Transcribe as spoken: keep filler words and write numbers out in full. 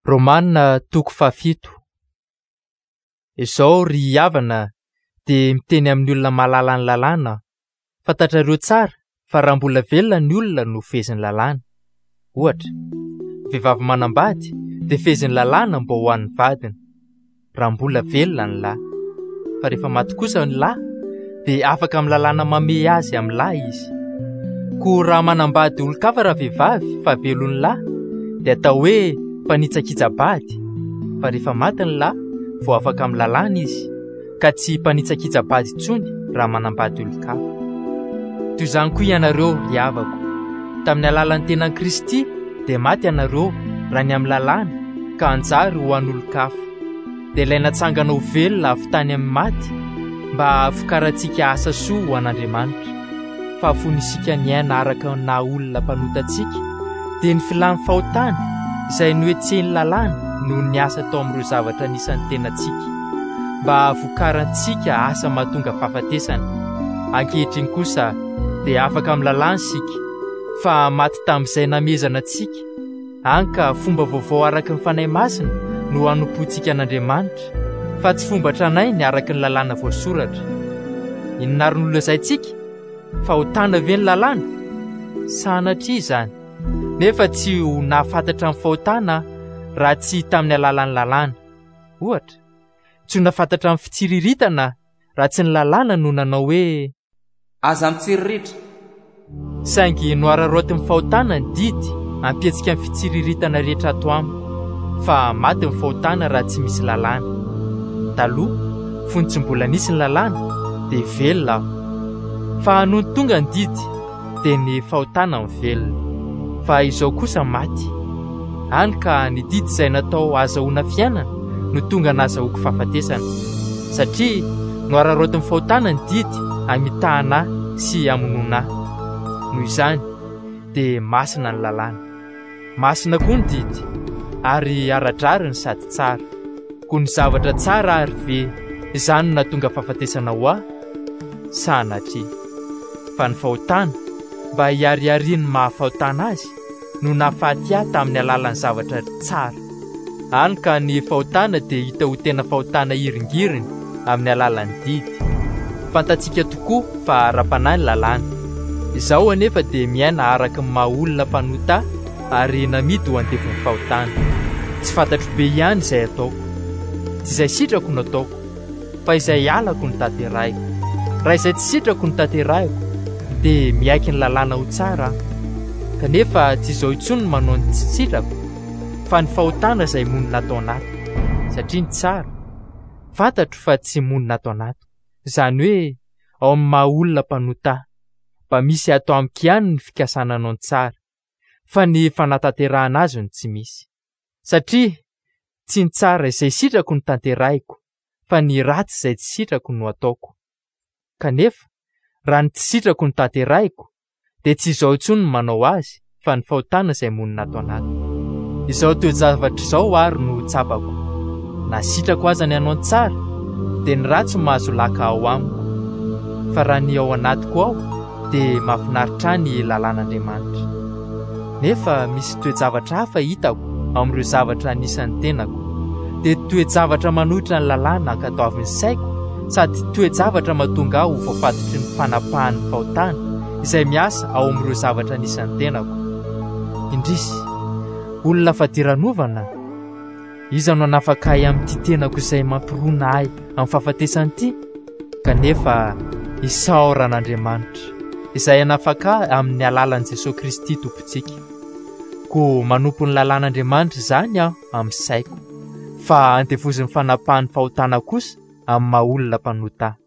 Romanina toko fafito. Izao ry havana dia miteny amin'ny olona mahalala ny lalàna. Fantatrareo tsara fa raha mbola velona ny olona no fezin'ny lalàna. Ohatra, vehivavy manambady dia fezin'ny lalàna mba ho an'ny vadiny, raha mbola velona ny lahy. Fa rehefa maty kosa ny lahy dia afaka amin'ny lalàna mamey azy amin'ny lahy izy. Koa raha manambady olon-kafa raha vehivavy fa velon'ny lahy dia atao hoe mpanitsakitsabady. Fa rehefa maty ny lahy vao afaka amin'ny lalàna izy, ka tsy mpanitsakitsabady intsony raha manambady olon-kafa. Toy izany koa ianareo ry havako, tamin'ny alalan'ny tenan Kristy dia maty ianareo raha ny amin'ny lalàna ka anjary ho an'olon-kafa. Dia ilaina tsangana ho velona avy tany amin'ny maty mba fikarantsika asa soa ho an'Andriamanitra. Fa afonisika ny aina araka na olona mpanotantsika dia ny filan'ny fahotana izay noetsehny lalàna no ny asa tao amin'ireo zavatra anisan'ny tenantsika mba vokarantsika asa mahatonga fahafatesana. Ankehitriny kosa dia afaka amin'ny lalàna sika, fa maty tamin'izay namezana antsika. Anka fomba vaovao araka ny fanahy masina no hanompoantsika an'Andriamanitra, fa tsy fomba tranainy ny araka ny lalàna voasoratra. Inona ary no lazaintsika? Fahotana ve ny lalàna? Sanatria izany. Nefa tsy ho nahafantatra amin'ny fahotana raha tsy tamin'ny alalan'ny lalàna. Ohatra, tsy ho nahafantatra amin'ny fitsiriritana raha tsy ny lalàna no nanao hoe aza mitsiririritra. Saingy no araraotin'ny fahotana ny didy hampietsika amin'ny fitsiriritana rehetra ato aminy, fa maty ny fahotana raha tsy misy lalàna. Taloha fony tsy mbola nisy ny lalàna dia velona aho, fa noho ny tonga ny didy dia ny fahotana ny velona. Fa izao kosa maty, hany ka ny didy izay natao azahoana fiainana no tonga nahazahoako fahafatesana, satria no araraotin'ny fahotana ny didy hamitahana sy hamonoana. Noho izany dia masina ny lalàna, masina koa ny didy, ary ara-drariny sady tsara. Koa ny zavatra tsara ary ve izany no nahatonga fahafatesana ho ahy? Sanatria. Fa ny fahotana mba hiariariany mahafahotana azy no nahafaty ahy tamin'ny alalan'ny zavatra tsara. Hany ka ny fahotana dia hita ho tena fahotana iringiriny amin'ny alalan'ny didy. Fantatsika tokoa fa ara-panahy ny lalàna. Izaho anefa dia miaina araka ny maha olona mpanota ary namidy ho andefon'ny fahotana. Tsy fantatro be ihany izay ataoko, tsy izay sitrako no ataoko, fa izay alako ny tanterahiko. Raha izay tsy sitrako ny tanterahiko dia miaiky ny lalàna ho tsara. Kanefa tsy izao intsony no manao ny tsy sitrako, fa ny fahotana izay monina atao anato. Satria ny tsara fantatro fa tsy monina atao anato, izany hoe ao amin'ny maha olona mpanota mba misy atao amiko ihany ny fikasananao ny tsara, fa ny fanatanterahana azy no tsy misy. Satria tsy ny tsara izay sitrako ny tanterahiko, fa ny ratsy izay tsy sitrako no ataoko. Kanefa raha ny tsy sitrako ny tanterahiko dia tsy izao intsony no manao azy, fa ny fahotana izay monina atao anato. Izao toe-javatra izao ary no tsapako: na sitrako aza ny hanao ny tsara dia ny ratsy mahazo laka ao amiko. Fa raha ny ao anatiko ao dia mahafinaritra ny lalàn'Andriamanitra. Nefa misy toe-javatra hafa hitako amin'ireo zavatra anisan'ny tenako, dia toe-javatra manohitra ny lalàna ankatoavin'ny saiko, sady toe-javatra mahatonga aho ho voafatotry ny fanapahan'ny fahotana izay miasa ao amin'ireo zavatra anisan'ny tenako. Indrisy, olona fadiran'ovana, iza no hanafaka ahy amin'ity tenako izay mampirona ahy amin'ny fahafatesany ity? Kanefa isaoran'Andriamanitra izay hanafaka ahy amin'ny alalan'i Jesosy Kristy Tompontsika. Koa manompo ny lalàn'Andriamanitra izany aho amin'ny saiko, fa andevozin'ny fanapahan'ny fahotana kosa amin'ny maha olona mpanota.